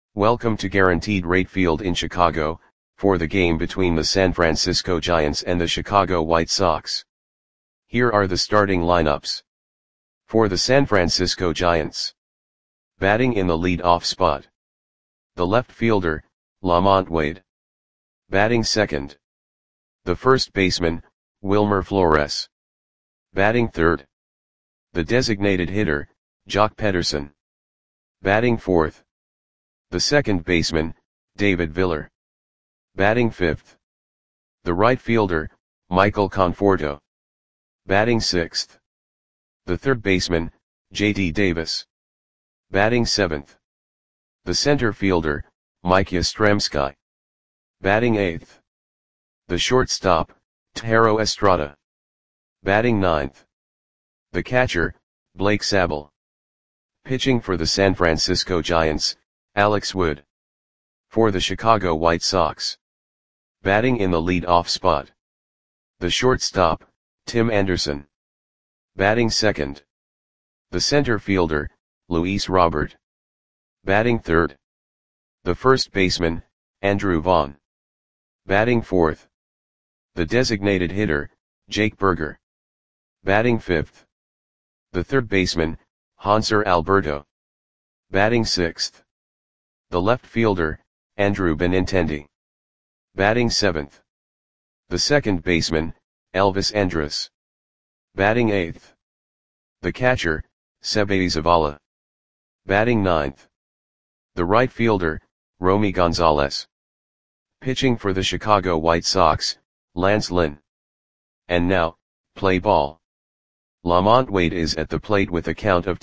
Welcome to Guaranteed Rate Field in Chicago, for the game between the San Francisco Giants and the Chicago White Sox. Here are the starting lineups. For the San Francisco Giants. Batting in the lead-off spot. The left fielder, LaMonte Wade. Batting second. The first baseman, Wilmer Flores. Batting third. The designated hitter, Joc Pederson. Batting fourth. The second baseman, David Villar. Batting fifth. The right fielder, Michael Conforto. Batting sixth. The third baseman, J.D. Davis. Batting seventh. The center fielder, Mike Yastrzemski. Batting eighth. The shortstop, Thairo Estrada. Batting ninth. The catcher, Blake Sabol. Pitching for the San Francisco Giants, Alex Wood. For the Chicago White Sox. Batting in the lead-off spot. The shortstop, Tim Anderson. Batting second. The center fielder, Luis Robert. Batting third. The first baseman, Andrew Vaughn. Batting fourth. The designated hitter, Jake Burger. Batting fifth. The third baseman, Hanser Alberto. Batting sixth. The left fielder, Andrew Benintendi. Batting seventh. The second baseman, Elvis Andrus. Batting eighth. The catcher, Seby Zavala. Batting ninth. The right fielder, Romy Gonzalez. Pitching for the Chicago White Sox, Lance Lynn. And now, play ball. LaMonte Wade is at the plate with a count of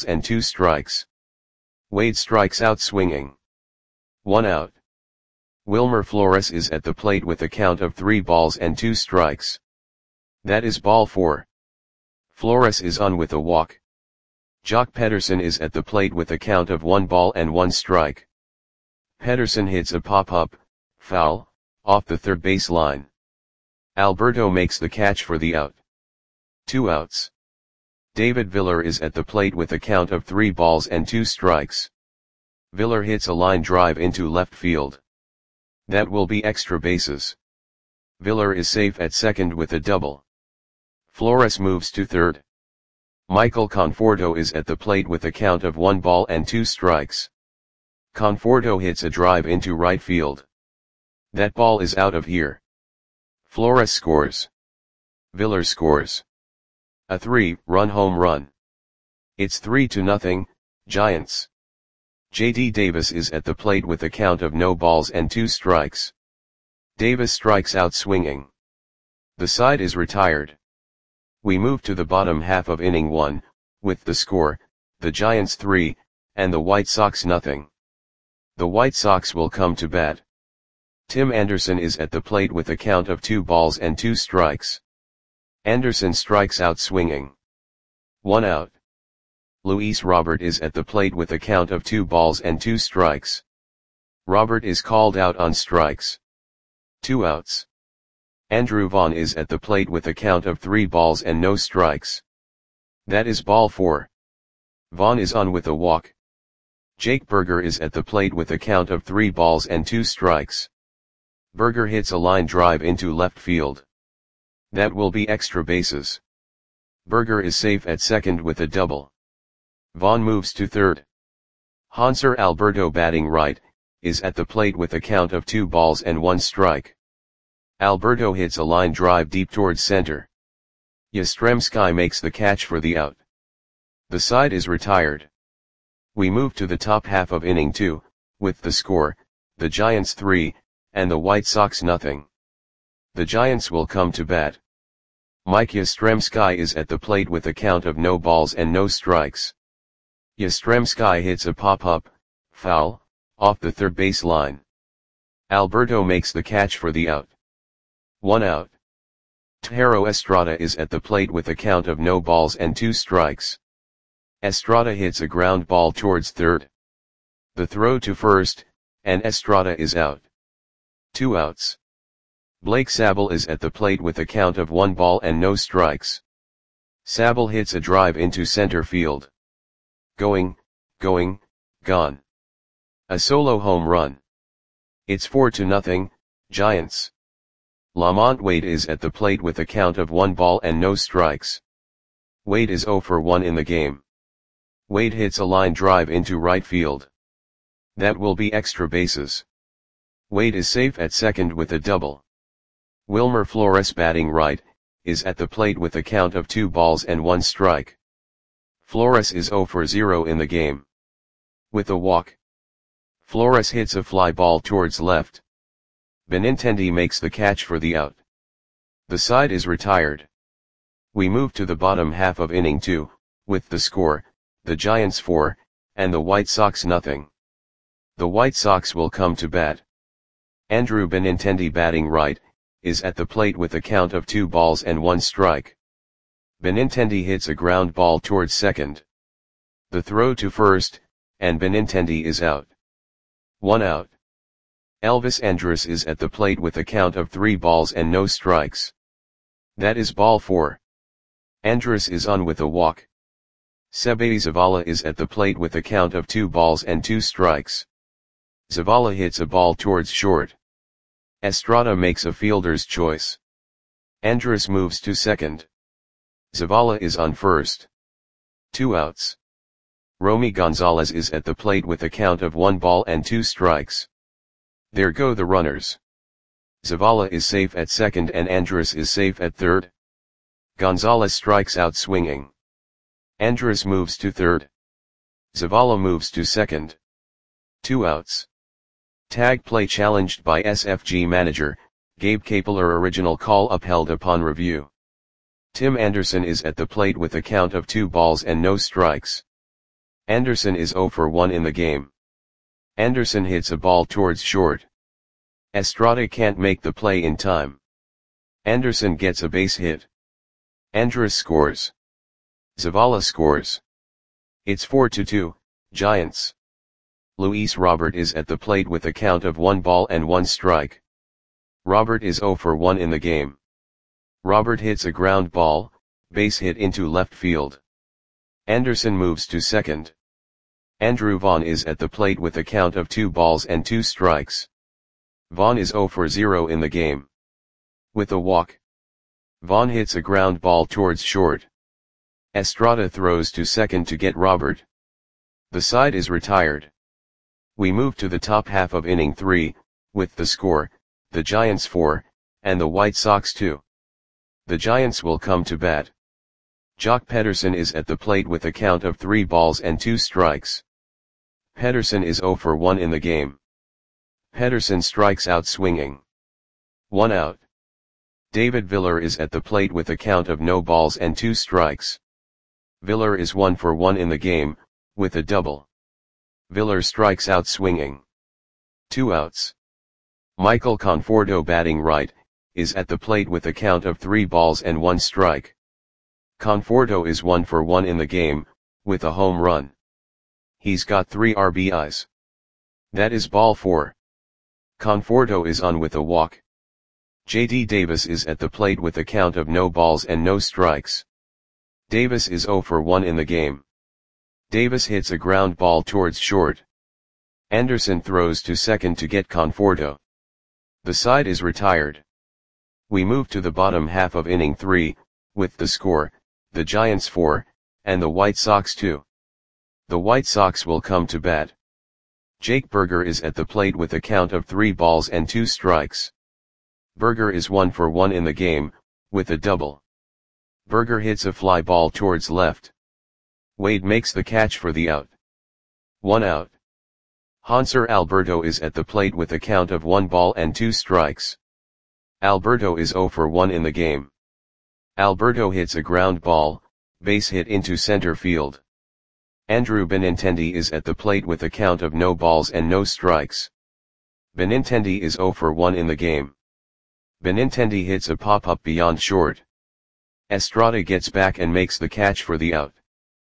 2-2. Wade strikes out swinging. 1 out. Wilmer Flores is at the plate with a count of 3-2. That is ball 4. Flores is on with a walk. Joc Pederson is at the plate with a count of 1-1. Pederson hits a pop-up, foul, off the third base line. Alberto makes the catch for the out. 2 outs. David Villar is at the plate with a count of 3-2. Villar hits a line drive into left field. That will be extra bases. Villar is safe at second with a double. Flores moves to third. Michael Conforto is at the plate with a count of 1-2. Conforto hits a drive into right field. That ball is out of here. Flores scores. Villar scores. A 3-run home run. It's 3-0, Giants. J.D. Davis is at the plate with a count of no balls and 2 strikes. Davis strikes out swinging. The side is retired. We move to the bottom half of inning 1, with the score, the Giants 3, and the White Sox 0. The White Sox will come to bat. Tim Anderson is at the plate with a count of 2-2. Anderson strikes out swinging. 1 out. Luis Robert is at the plate with a count of 2-2. Robert is called out on strikes. 2 outs. Andrew Vaughn is at the plate with a count of 3-0. That is ball 4. Vaughn is on with a walk. Jake Burger is at the plate with a count of 3-2. Burger hits a line drive into left field. That will be extra bases. Burger is safe at second with a double. Vaughn moves to third. Hanser Alberto, batting right, is at the plate with a count of 2-1. Alberto hits a line drive deep towards center. Yastrzemski makes the catch for the out. The side is retired. We move to the top half of inning 2, with the score, the Giants 3, and the White Sox 0. The Giants will come to bat. Mike Yastrzemski is at the plate with a count of no balls and no strikes. Yastrzemski hits a pop-up, foul, off the third base line. Alberto makes the catch for the out. 1 out. Thairo Estrada is at the plate with a count of no balls and 2 strikes. Estrada hits a ground ball towards third. The throw to first, and Estrada is out. 2 outs. Blake Sabol is at the plate with a count of 1 ball and no strikes. Sabol hits a drive into center field. Going, gone. A solo home run. It's 4-0, Giants. LaMonte Wade is at the plate with a count of 1 ball and no strikes. Wade is 0 for 1 in the game. Wade hits a line drive into right field. That will be extra bases. Wade is safe at second with a double. Wilmer Flores, batting right, is at the plate with a count of 2 balls and 1 strike. Flores is 0 for 0 in the game. With a walk, Flores hits a fly ball towards left. Benintendi makes the catch for the out. The side is retired. We move to the bottom half of inning 2, with the score, the Giants 4, and the White Sox nothing. The White Sox will come to bat. Andrew Benintendi, batting right, is at the plate with a count of 2 balls and 1 strike. Benintendi hits a ground ball towards second. The throw to first, and Benintendi is out. 1 out. Elvis Andrus is at the plate with a count of 3 balls and no strikes. That is ball 4. Andrus is on with a walk. Seby Zavala is at the plate with a count of 2 balls and 2 strikes. Zavala hits a ball towards short. Estrada makes a fielder's choice. Andrus moves to second. Zavala is on first. 2 outs. Romy Gonzalez is at the plate with a count of 1 ball and 2 strikes. There go the runners. Zavala is safe at second and Andrus is safe at third. Gonzalez strikes out swinging. Andrus moves to third. Zavala moves to second. 2 outs. Tag play challenged by SFG manager, Gabe Kapler. Original call upheld upon review. Tim Anderson is at the plate with a count of 2 balls and no strikes. Anderson is 0 for 1 in the game. Anderson hits a ball towards short. Estrada can't make the play in time. Anderson gets a base hit. Andrus scores. Zavala scores. It's 4-2, Giants. Luis Robert is at the plate with a count of 1 ball and 1 strike. Robert is 0 for 1 in the game. Robert hits a ground ball, base hit into left field. Anderson moves to second. Andrew Vaughn is at the plate with a count of 2 balls and 2 strikes. Vaughn is 0 for 0 in the game. With a walk, Vaughn hits a ground ball towards short. Estrada throws to second to get Robert. The side is retired. We move to the top half of inning 3, with the score, the Giants 4, and the White Sox 2. The Giants will come to bat. Jock Pederson is at the plate with a count of 3 balls and 2 strikes. Pederson is 0 for 1 in the game. Pederson strikes out swinging. 1 out. David Villar is at the plate with a count of no balls and 2 strikes. Villar is 1 for 1 in the game, with a double. Villar strikes out swinging. 2 outs. Michael Conforto, batting right, is at the plate with a count of 3 balls and 1 strike. Conforto is 1 for 1 in the game, with a home run. He's got 3 RBIs. That is ball 4. Conforto is on with a walk. J.D. Davis is at the plate with a count of no balls and no strikes. Davis is 0 for 1 in the game. Davis hits a ground ball towards short. Anderson throws to second to get Conforto. The side is retired. We move to the bottom half of inning 3, with the score, the Giants 4, and the White Sox 2. The White Sox will come to bat. Jake Burger is at the plate with a count of 3 balls and 2 strikes. Burger is 1 for 1 in the game, with a double. Burger hits a fly ball towards left. Wade makes the catch for the out. 1 out. Hanser Alberto is at the plate with a count of 1 ball and 2 strikes. Alberto is 0 for 1 in the game. Alberto hits a ground ball, base hit into center field. Andrew Benintendi is at the plate with a count of no balls and no strikes. Benintendi is 0 for 1 in the game. Benintendi hits a pop-up beyond short. Estrada gets back and makes the catch for the out.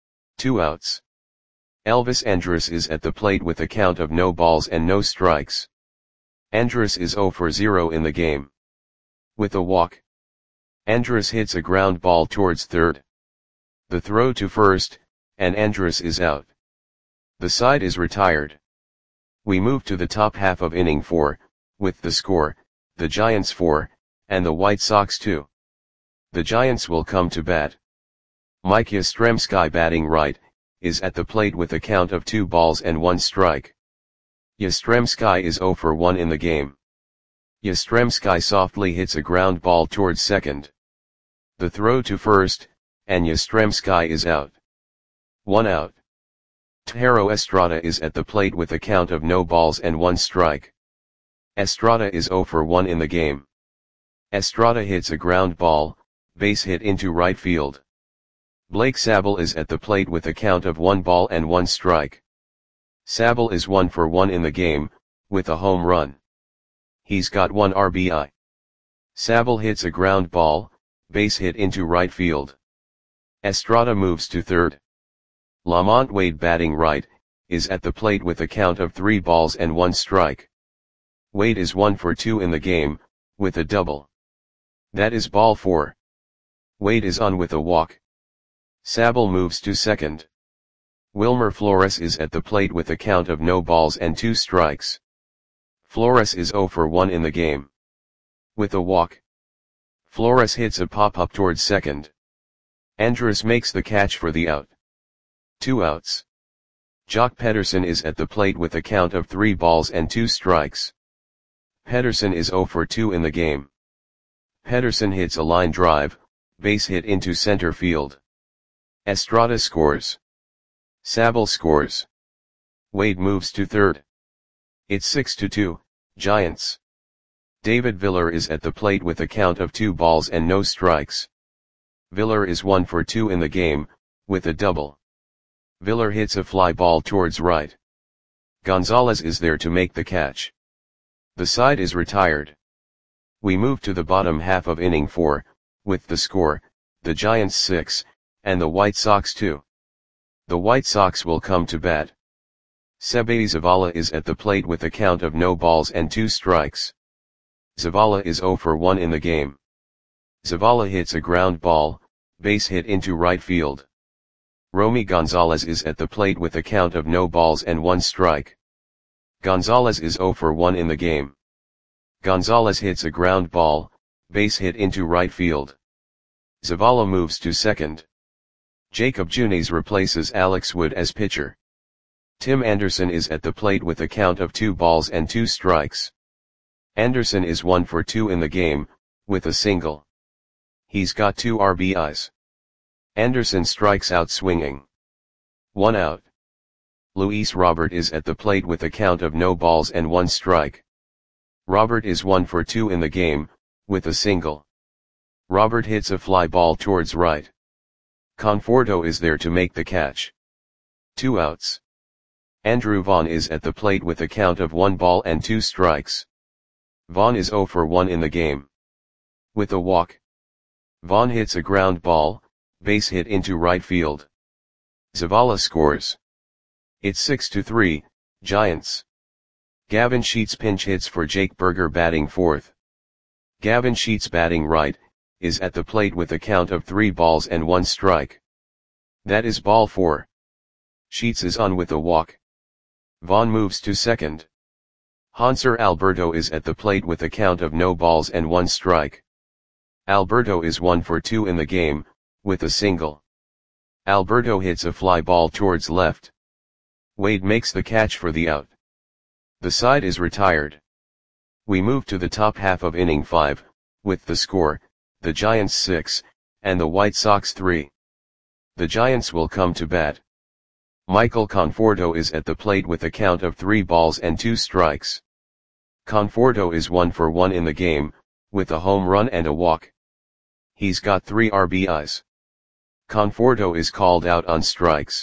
2 outs. Elvis Andrus is at the plate with a count of no balls and no strikes. Andrus is 0 for 0 in the game. With a walk, Andrus hits a ground ball towards third. The throw to first, and Andrus is out. The side is retired. We move to the top half of inning 4, with the score, the Giants 4, and the White Sox 2. The Giants will come to bat. Mike Yastrzemski, batting right, is at the plate with a count of 2 balls and 1 strike. Yastrzemski is 0 for 1 in the game. Yastrzemski softly hits a ground ball towards second. The throw to first, and Yastrzemski is out. 1 out. Thairo Estrada is at the plate with a count of no balls and 1 strike. Estrada is 0 for 1 in the game. Estrada hits a ground ball, base hit into right field. Blake Sabol is at the plate with a count of 1 ball and 1 strike. Sabol is 1 for 1 in the game, with a home run. He's got 1 RBI. Sabol hits a ground ball, base hit into right field. Estrada moves to third. Lamont Wade, batting right, is at the plate with a count of 3 balls and 1 strike. Wade is 1 for 2 in the game, with a double. That is ball 4. Wade is on with a walk. Sabol moves to second. Wilmer Flores is at the plate with a count of no balls and 2 strikes. Flores is 0 for 1 in the game. With a walk. Flores hits a pop-up towards second. Andrus makes the catch for the out. 2 outs. Jock Pederson is at the plate with a count of 3 balls and 2 strikes. Pederson is 0 for 2 in the game. Pederson hits a line drive, base hit into center field. Estrada scores. Sabol scores. Wade moves to third. It's 6-2, Giants. David Villar is at the plate with a count of 2 balls and no strikes. Villar is 1 for 2 in the game, with a double. Villar hits a fly ball towards right. Gonzalez is there to make the catch. The side is retired. We move to the bottom half of inning 4, with the score, the Giants 6, and the White Sox 2. The White Sox will come to bat. Seby Zavala is at the plate with a count of no balls and 2 strikes. Zavala is 0 for 1 in the game. Zavala hits a ground ball, base hit into right field. Romy Gonzalez is at the plate with a count of no balls and 1 strike. Gonzalez is 0 for 1 in the game. Gonzalez hits a ground ball, base hit into right field. Zavala moves to second. Jacob Junis replaces Alex Wood as pitcher. Tim Anderson is at the plate with a count of 2 balls and 2 strikes. Anderson is 1 for 2 in the game, with a single. He's got 2 RBIs. Anderson strikes out swinging. 1 out. Luis Robert is at the plate with a count of no balls and 1 strike. Robert is 1 for 2 in the game, with a single. Robert hits a fly ball towards right. Conforto is there to make the catch. 2 outs. Andrew Vaughn is at the plate with a count of 1 ball and 2 strikes. Vaughn is 0 for 1 in the game. With a walk. Vaughn hits a ground ball, base hit into right field. Zavala scores. It's 6-3, Giants. Gavin Sheets pinch hits for Jake Burger, batting fourth. Gavin Sheets, batting right, is at the plate with a count of 3 balls and 1 strike. That is ball 4. Sheets is on with a walk. Vaughn moves to second. Hanser Alberto is at the plate with a count of no balls and 1 strike. Alberto is 1 for 2 in the game, with a single. Alberto hits a fly ball towards left. Wade makes the catch for the out. The side is retired. We move to the top half of inning 5, with the score, the Giants 6, and the White Sox 3. The Giants will come to bat. Michael Conforto is at the plate with a count of 3 balls and 2 strikes. Conforto is 1 for 1 in the game, with a home run and a walk. He's got 3 RBIs. Conforto is called out on strikes.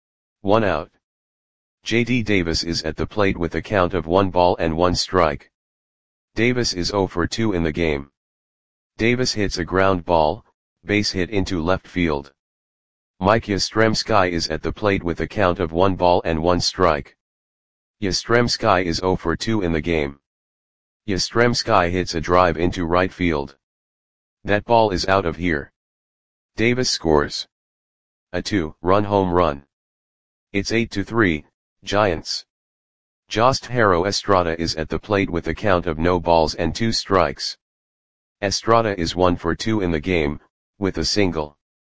1 out. J.D. Davis is at the plate with a count of 1 ball and 1 strike. Davis is 0 for 2 in the game. Davis hits a ground ball, base hit into left field. Mike Yastrzemski is at the plate with a count of 1 ball and 1 strike. Yastrzemski is 0 for 2 in the game. Yastrzemski hits a drive into right field. That ball is out of here. Davis scores. A 2-run home run. It's 8-3, Giants. Jostjero Estrada is at the plate with a count of no balls and 2 strikes. Estrada is 1 for 2 in the game, with a single.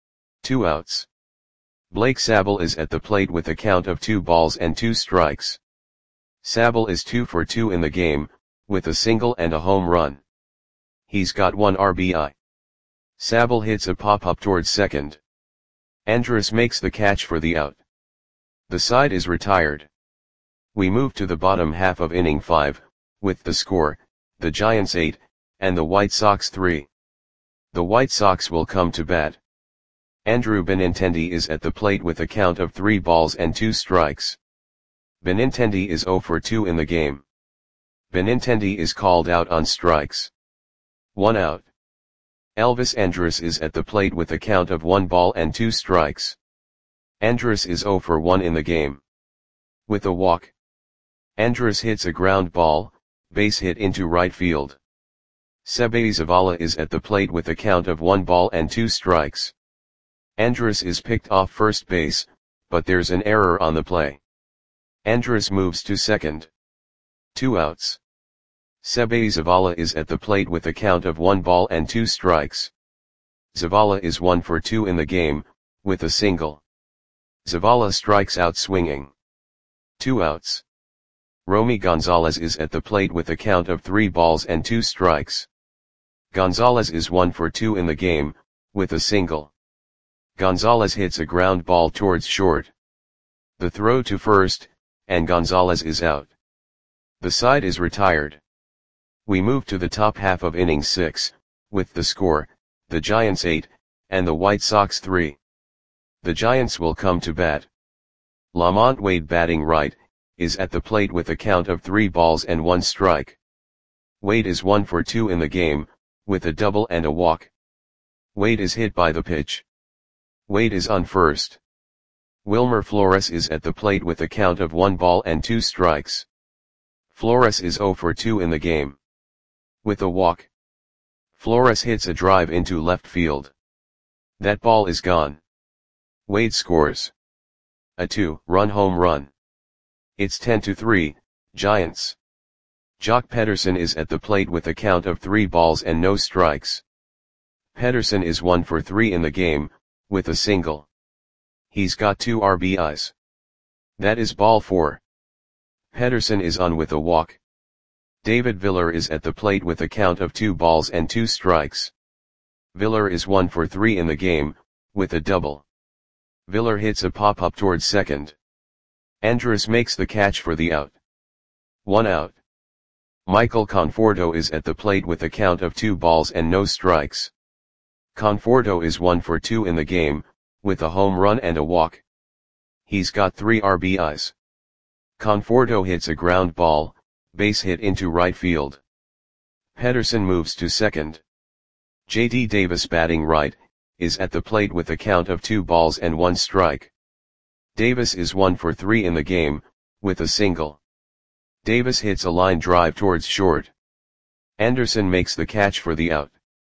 2 outs. Blake Sabol is at the plate with a count of 2 balls and 2 strikes. Sabol is 2 for 2 in the game, with a single and a home run. He's got 1 RBI. Sabol hits a pop-up towards second. Andrus makes the catch for the out. The side is retired. We move to the bottom half of inning 5, with the score, the Giants 8, and the White Sox 3. The White Sox will come to bat. Andrew Benintendi is at the plate with a count of 3 balls and 2 strikes. Benintendi is 0 for 2 in the game. Benintendi is called out on strikes. 1 out. Elvis Andrus is at the plate with a count of 1 ball and 2 strikes. Andrus is 0 for 1 in the game. With a walk. Andrus hits a ground ball, base hit into right field. Seby Zavala is at the plate with a count of 1 ball and 2 strikes. Andrus is picked off first base, but there's an error on the play. Andrus moves to second. 2 outs. Seby Zavala is at the plate with a count of 1 ball and 2 strikes. Zavala is 1 for 2 in the game, with a single. Zavala strikes out swinging. 2 outs. Romy Gonzalez is at the plate with a count of 3 balls and 2 strikes. Gonzalez is 1 for 2 in the game, with a single. Gonzalez hits a ground ball towards short. The throw to first, and Gonzalez is out. The side is retired. We move to the top half of inning 6, with the score, the Giants 8, and the White Sox 3. The Giants will come to bat. Lamont Wade batting right, is at the plate with a count of 3 balls and 1 strike. Wade is 1 for 2 in the game, with a double and a walk. Wade is hit by the pitch. Wade is on first. Wilmer Flores is at the plate with a count of 1 ball and 2 strikes. Flores is 0 for 2 in the game. With a walk. Flores hits a drive into left field. That ball is gone. Wade scores a 2-run home run. It's 10-3, Giants. Jock Pederson is at the plate with a count of 3 balls and no strikes. Pederson is 1 for 3 in the game, with a single. He's got 2 RBIs. That is ball 4. Pederson is on with a walk. David Viller is at the plate with a count of 2 balls and 2 strikes. Viller is 1 for 3 in the game, with a double. Viller hits a pop-up towards second. Andrus makes the catch for the out. 1 out. Michael Conforto is at the plate with a count of 2 balls and no strikes. Conforto is 1 for 2 in the game, with a home run and a walk. He's got 3 RBIs. Conforto hits a ground ball, base hit into right field. Pederson moves to second. J.D. Davis batting right, is at the plate with a count of 2 balls and 1 strike. Davis is 1 for 3 in the game, with a single. Davis hits a line drive towards short. Anderson makes the catch for the out.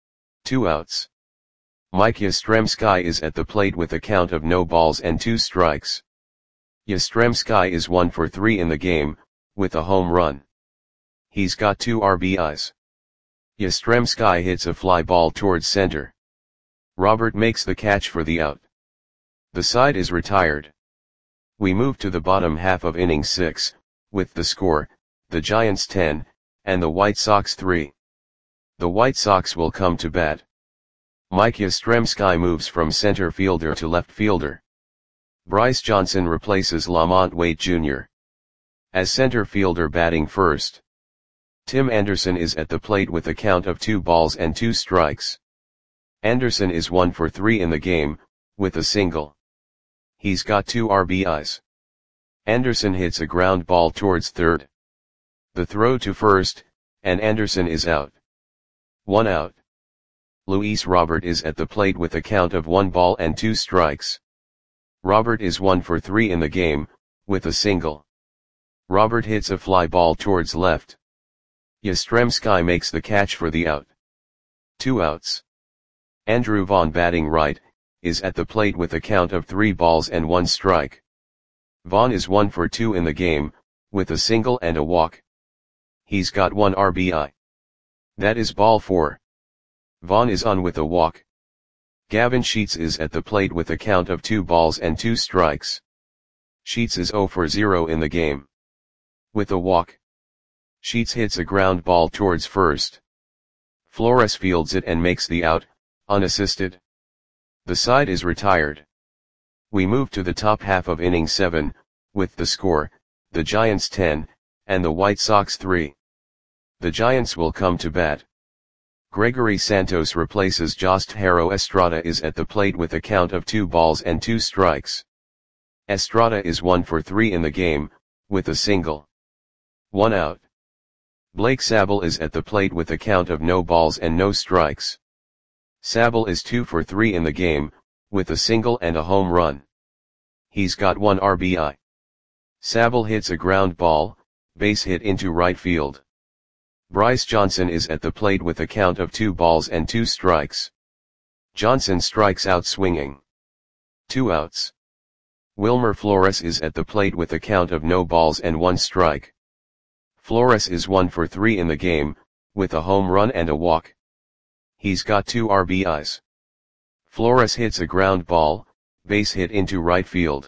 2 outs. Mike Yastrzemski is at the plate with a count of no balls and 2 strikes. Yastrzemski is 1 for 3 in the game, with a home run. He's got 2 RBIs. Yastrzemski hits a fly ball towards center. Robert makes the catch for the out. The side is retired. We move to the bottom half of inning 6, with the score, the Giants 10, and the White Sox 3. The White Sox will come to bat. Mike Yastrzemski moves from center fielder to left fielder. Bryce Johnson replaces Lamont Wade Jr. as center fielder batting first. Tim Anderson is at the plate with a count of 2 balls and 2 strikes. Anderson is 1 for 3 in the game, with a single. He's got 2 RBIs. Anderson hits a ground ball towards third. The throw to first, and Anderson is out. 1 out. Luis Robert is at the plate with a count of 1 ball and 2 strikes. Robert is 1 for 3 in the game, with a single. Robert hits a fly ball towards left. Yastrzemski makes the catch for the out. 2 outs. Andrew Vaughn batting right, is at the plate with a count of 3 balls and 1 strike. Vaughn is 1 for 2 in the game, with a single and a walk. He's got 1 RBI. That is ball 4. Vaughn is on with a walk. Gavin Sheets is at the plate with a count of 2 balls and 2 strikes. Sheets is 0 for 0 in the game. With a walk. Sheets hits a ground ball towards first. Flores fields it and makes the out, unassisted. The side is retired. We move to the top half of inning 7, with the score, the Giants 10, and the White Sox 3. The Giants will come to bat. Gregory Santos replaces Jostero Estrada is at the plate with a count of 2 balls and 2 strikes. Estrada is 1 for 3 in the game, with a single. 1 out. Blake Sabol is at the plate with a count of no balls and no strikes. Sabol is 2 for 3 in the game, with a single and a home run. He's got 1 RBI. Sabol hits a ground ball, base hit into right field. Bryce Johnson is at the plate with a count of 2 balls and 2 strikes. Johnson strikes out swinging. 2 outs. Wilmer Flores is at the plate with a count of no balls and 1 strike. Flores is 1 for 3 in the game, with a home run and a walk. He's got 2 RBIs. Flores hits a ground ball, base hit into right field.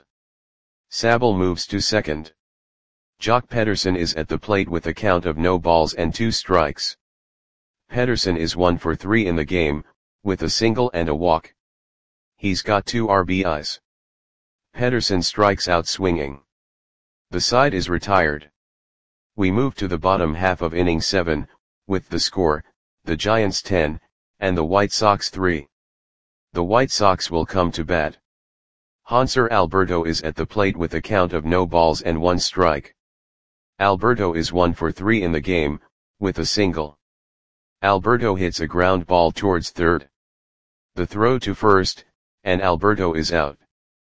Sabol moves to second. Jock Pederson is at the plate with a count of no balls and 2 strikes. Pederson is 1 for 3 in the game, with a single and a walk. He's got 2 RBIs. Pederson strikes out swinging. The side is retired. We move to the bottom half of inning 7, with the score, the Giants 10, and the White Sox 3. The White Sox will come to bat. Hanser Alberto is at the plate with a count of no balls and 1 strike. Alberto is 1 for 3 in the game, with a single. Alberto hits a ground ball towards third. The throw to first, and Alberto is out.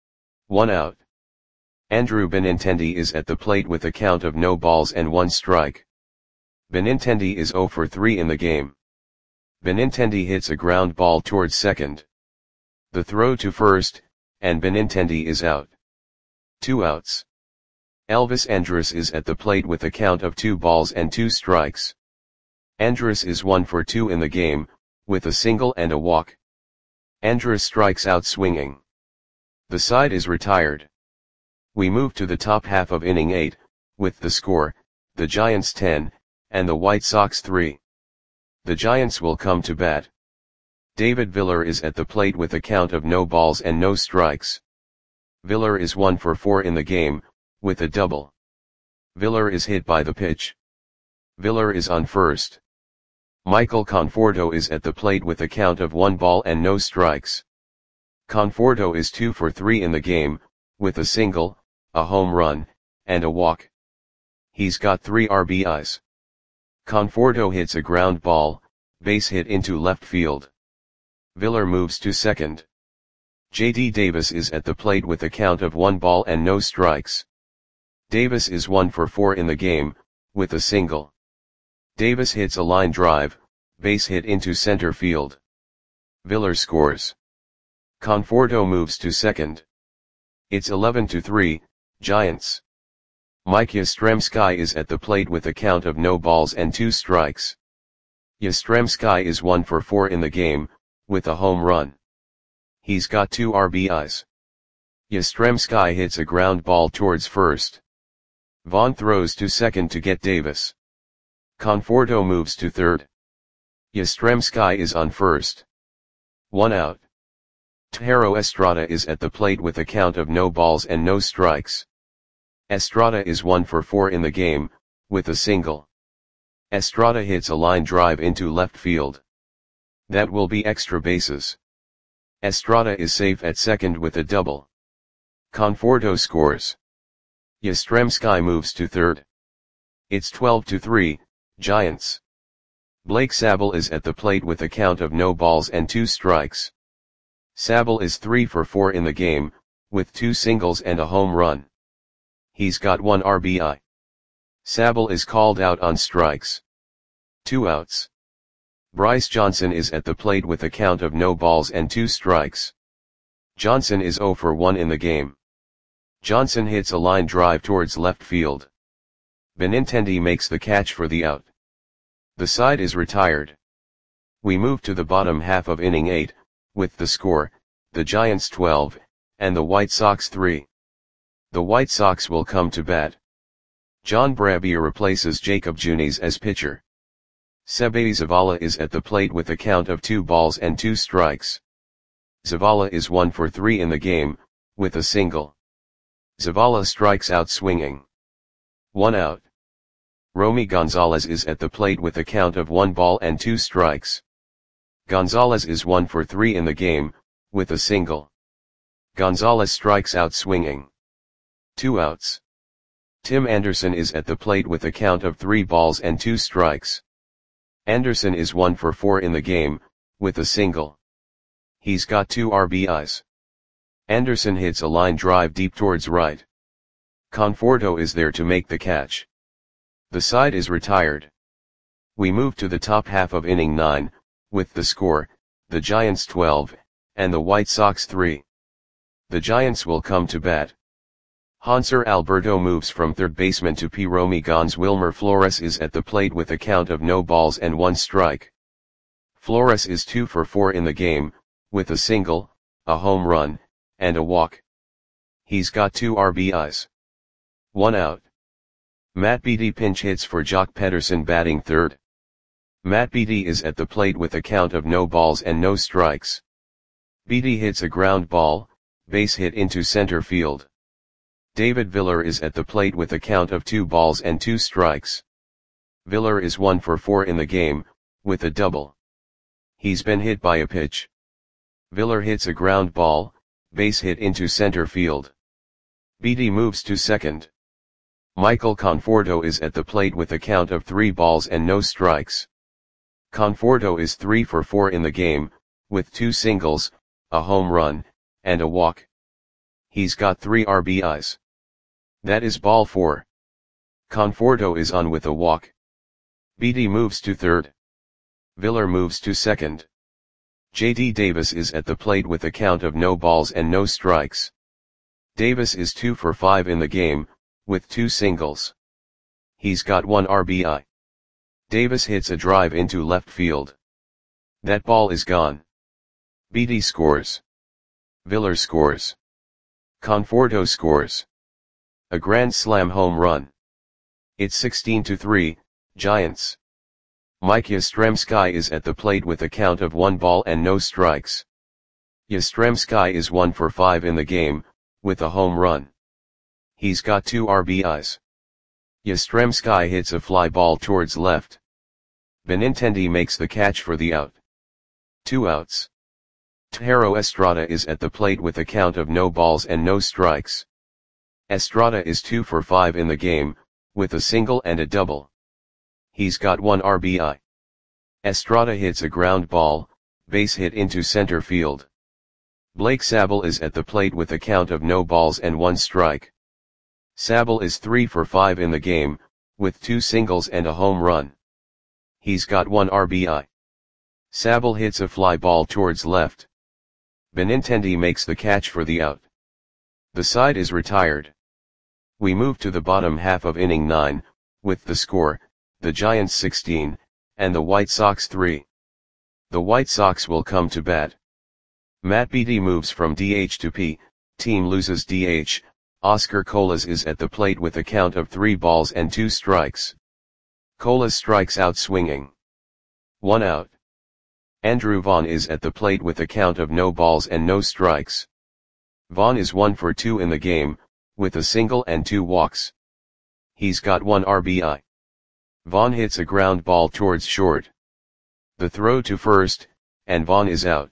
1 out. Andrew Benintendi is at the plate with a count of no balls and 1 strike. Benintendi is 0 for 3 in the game. Benintendi hits a ground ball towards second. The throw to first, and Benintendi is out. 2 outs. Elvis Andrus is at the plate with a count of 2 balls and 2 strikes. Andrus is 1 for 2 in the game, with a single and a walk. Andrus strikes out swinging. The side is retired. We move to the top half of inning 8, with the score, the Giants 10, and the White Sox 3. The Giants will come to bat. David Viller is at the plate with a count of no balls and no strikes. Viller is 1 for 4 in the game, with a double. Viller is hit by the pitch. Viller is on first. Michael Conforto is at the plate with a count of 1 ball and no strikes. Conforto is 2 for 3 in the game, with a single, a home run, and a walk. He's got 3 RBIs. Conforto hits a ground ball, base hit into left field. Viller moves to second. J.D. Davis is at the plate with a count of 1 ball and no strikes. Davis is 1 for 4 in the game, with a single. Davis hits a line drive, base hit into center field. Viller scores. Conforto moves to second. It's 11-3, Giants. Mike Yastrzemski is at the plate with a count of no balls and 2 strikes. Yastrzemski is 1 for 4 in the game, with a home run. He's got 2 RBIs. Yastrzemski hits a ground ball towards first. Vaughn throws to second to get Davis. Conforto moves to third. Yastrzemski is on first. 1 out. Tejero Estrada is at the plate with a count of no balls and no strikes. Estrada is 1 for 4 in the game, with a single. Estrada hits a line drive into left field. That will be extra bases. Estrada is safe at second with a double. Conforto scores. Yastrzemski moves to third. It's 12-3, Giants. Blake Sabol is at the plate with a count of no balls and 2 strikes. Sabol is 3 for 4 in the game, with 2 singles and a home run. He's got 1 RBI. Sabol is called out on strikes. 2 outs. Bryce Johnson is at the plate with a count of no balls and 2 strikes. Johnson is 0 for 1 in the game. Johnson hits a line drive towards left field. Benintendi makes the catch for the out. The side is retired. We move to the bottom half of inning 8, with the score, the Giants 12, and the White Sox 3. The White Sox will come to bat. John Brabier replaces Jacob Junis as pitcher. Seby Zavala is at the plate with a count of 2 balls and 2 strikes. Zavala is 1 for 3 in the game, with a single. Zavala strikes out swinging. 1 out. Romy Gonzalez is at the plate with a count of 1 ball and 2 strikes. Gonzalez is 1 for 3 in the game, with a single. Gonzalez strikes out swinging. 2 outs. Tim Anderson is at the plate with a count of 3 balls and 2 strikes. Anderson is 1 for 4 in the game, with a single. He's got 2 RBIs. Anderson hits a line drive deep towards right. Conforto is there to make the catch. The side is retired. We move to the top half of inning 9, with the score, the Giants 12, and the White Sox 3. The Giants will come to bat. Hanser Alberto moves from third baseman to P. Romy Gonz. Wilmer Flores is at the plate with a count of no balls and 1 strike. Flores is 2 for 4 in the game, with a single, a home run, and a walk. He's got 2 RBIs. 1 out. Matt Beatty pinch hits for Jock Pederson batting third. Matt Beatty is at the plate with a count of no balls and no strikes. Beatty hits a ground ball, base hit into center field. David Viller is at the plate with a count of 2 balls and 2 strikes. Viller is 1 for 4 in the game, with a double. He's been hit by a pitch. Viller hits a ground ball, base hit into center field. Beatty moves to second. Michael Conforto is at the plate with a count of 3 balls and no strikes. Conforto is 3 for 4 in the game, with 2 singles, a home run, and a walk. He's got 3 RBIs. That is ball 4. Conforto is on with a walk. Beatty moves to third. Viller moves to second. J.D. Davis is at the plate with a count of no balls and no strikes. Davis is 2 for 5 in the game, with 2 singles. He's got 1 RBI. Davis hits a drive into left field. That ball is gone. Beatty scores. Viller scores. Conforto scores. A grand slam home run. It's 16-3, Giants. Mike Yastrzemski is at the plate with a count of 1 ball and no strikes. Yastrzemski is 1 for 5 in the game, with a home run. He's got 2 RBIs. Yastrzemski hits a fly ball towards left. Benintendi makes the catch for the out. 2 outs. Tejero Estrada is at the plate with a count of no balls and no strikes. Estrada is 2 for 5 in the game, with a single and a double. He's got 1 RBI. Estrada hits a ground ball, base hit into center field. Blake Sabol is at the plate with a count of no balls and 1 strike. Sabol is 3 for 5 in the game, with 2 singles and a home run. He's got 1 RBI. Sabol hits a fly ball towards left. Benintendi makes the catch for the out. The side is retired. We move to the bottom half of inning 9, with the score, the Giants 16, and the White Sox 3. The White Sox will come to bat. Matt Beatty moves from DH to P, team loses DH, Oscar Colas is at the plate with a count of 3 balls and 2 strikes. Colas strikes out swinging. 1 out. Andrew Vaughn is at the plate with a count of no balls and no strikes. Vaughn is 1 for 2 in the game, with a single and 2 walks. He's got 1 RBI. Vaughn hits a ground ball towards short. The throw to first, and Vaughn is out.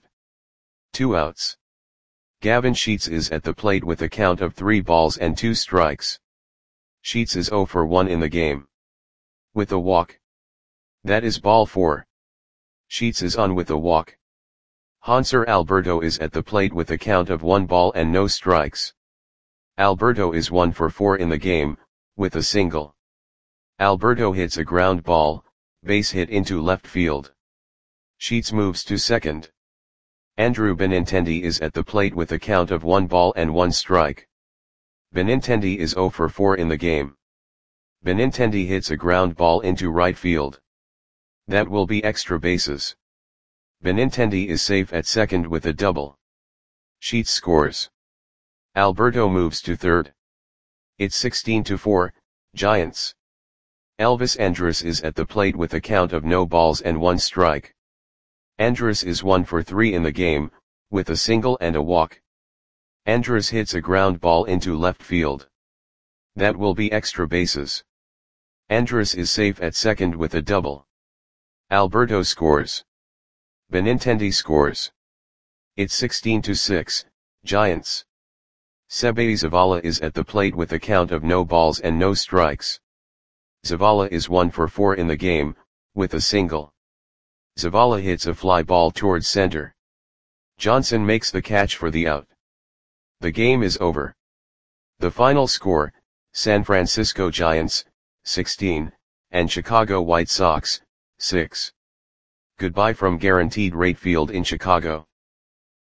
2 outs. Gavin Sheets is at the plate with a count of 3 balls and 2 strikes. Sheets is 0 for 1 in the game. With a walk. That is ball 4. Sheets is on with a walk. Hanser Alberto is at the plate with a count of 1 ball and no strikes. Alberto is 1 for 4 in the game, with a single. Alberto hits a ground ball, base hit into left field. Sheets moves to second. Andrew Benintendi is at the plate with a count of 1 ball and 1 strike. Benintendi is 0 for 4 in the game. Benintendi hits a ground ball into right field. That will be extra bases. Benintendi is safe at second with a double. Sheets scores. Alberto moves to third. It's 16-4, Giants. Elvis Andrus is at the plate with a count of no balls and 1 strike. Andrus is 1 for 3 in the game, with a single and a walk. Andrus hits a ground ball into left field. That will be extra bases. Andrus is safe at second with a double. Alberto scores. Benintendi scores. It's 16-6, Giants. Seby Zavala is at the plate with a count of no balls and no strikes. Zavala is 1 for 4 in the game, with a single. Zavala hits a fly ball towards center. Johnson makes the catch for the out. The game is over. The final score, San Francisco Giants, 16, and Chicago White Sox, 6. Goodbye from Guaranteed Rate Field in Chicago.